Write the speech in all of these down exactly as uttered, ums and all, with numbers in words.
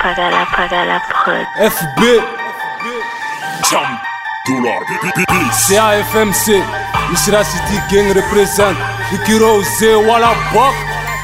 pagala, pagala prod. F B C A F M C Mishra City Gang represent Ikiro Z Walla Bok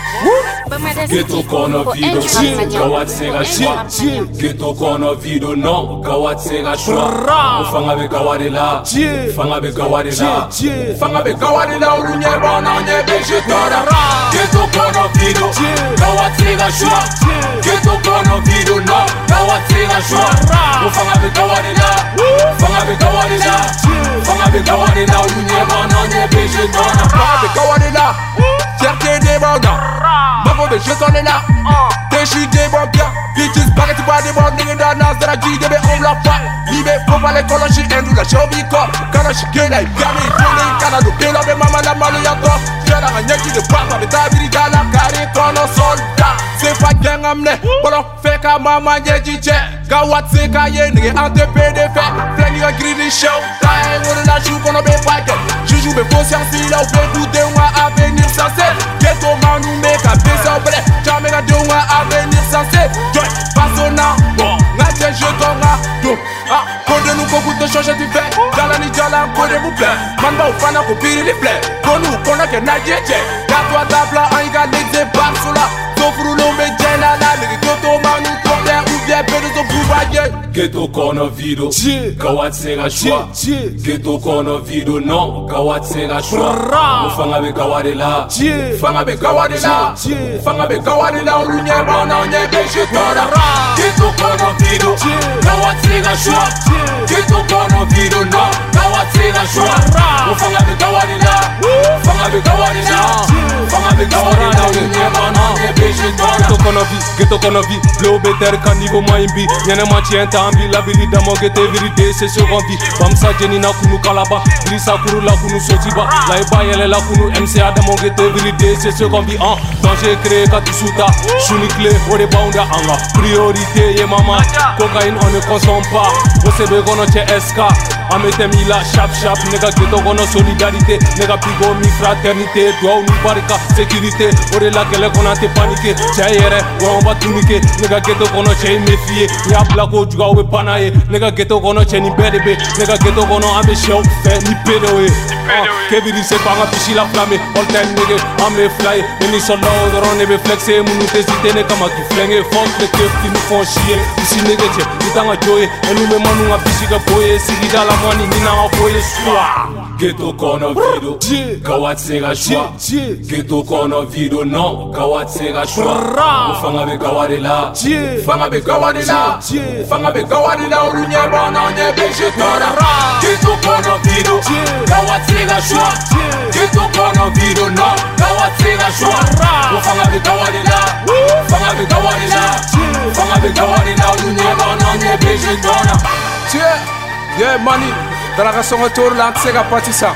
Ghetto Corner Video Gawat Sega Shwa Ghetto Corner Video no Gawat Sega Shwa Fanga be gawadela Fanga be gawadela Fanga be gawadela Ulunye bana nye beje tora Ghetto Corner Video Gawat Sega Shwa Ghetto Corner Video no Gawat Sega Shwa Fanga be gawadela Fanga be gawadela Fanga be gawadela Ulunye bana nye beje tora Fanga be gawadela Fierté des bandits Mago de je t'en ai là Déchi des bons bien Bitches baguette pas des bons niggas dans Nas de la G D B on l'a pas Libé faut pas les colocher Endou la chobi ko Kana shigela Yami Kone Kana do Kela be mama la malu yato Jela nga nyeki de papa Be tabiri gala Kari kono soldat C'est pas gang amne Bolon feka mama nyeji che Gawat seka ye nigga ante P D F Fling you a greedy show Tae wole la chou kono be paike Joujou be conscience la ou be douter ou a avenir sensé Ghetto man ou make a besa ou bre Jamais ga de ou a avenir sensé Joy Basona Bon Ngate je tonga Do Ah Kode nou koku te change tu fais Jala ni jala kode vous plaît Man ba ou fana ko piri li play Konou kono ke na jeje Gato a tabla an yiga lexe Barsola Sofru lombe jena la Nigi toto man ou tote ou bien pedo so boubaye Ghetto Corner Video Gawat Sega Shwa Ghetto Corner Video no Gawat Sega Shwa Fanga be gawadela Fanga be gawadela Fanga be gawadela Ulunye bana nye beje tora Ghetto Corner Video Gawat Sega Shwa Ghetto Corner Video no Gawat Sega Shwa Fanga be gawadela Fanga be gawadela Fanga be gawadela Ulunye bana nye beje tora Ghetto Corner Video Ghetto Corner Video Blow better kan niveau maimbi Nyene machi entambi Labili damo gete vérité c'est ce qu'on vit Bamsa jeni na kunu kalaba Grisa kuru la kunu sotiba Laiba yele la kunu M C A damo gete vérité c'est ce qu'on vit En danger créé katisuta Shuni clé ode baunda anga Priorité ye mama Cocaïne on ne consomme pas Osebe kono che S K Amete mila chap chap Nega ghetto kono solidarité Nega pigo mi fraternité Dwa ni barika sécurité Ode la kele kono te paniqué Che yere on va tuniquer Nega ghetto kono che méfier Ya blako juga we panaye Nega ghetto kono che ni bedebe Nega ghetto kono ame show fe ni pedoe Keviri se panga pichi la flamme All time nigga ame fly Eni solo doron nebe flexe Munu te zite ne kama ki flenge Fuck le kef ki nou fon chier Isi nigga che Itanga joye Enu me manu nga pichi ka boye Sigida la mani nina nga boye Swa Ghetto Corner Video Gawat Sega Shwa Ghetto Corner Video no Gawat Sega Shwa Fanga be gawadela Fanga be gawadela Fanga be gawadela Ulunye bana nye beje tora Ghetto Corner Video Gawat Sega Shwa Ghetto Corner Video no Gawat Sega Shwa Fanga be gawadela Fanga be gawadela Fanga be gawadela Ulunye bana nye beje tora Yeah, yeah money Daraka songa tour la Sega patisa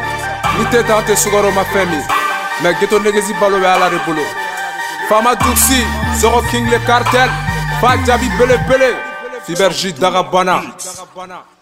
Nite tante sugaro ma famille Mais ghetto negezi balo be ala rebolo Fama Duxi Zoro King le cartel Fa Jabi Bele Bele Fiberji Dagabana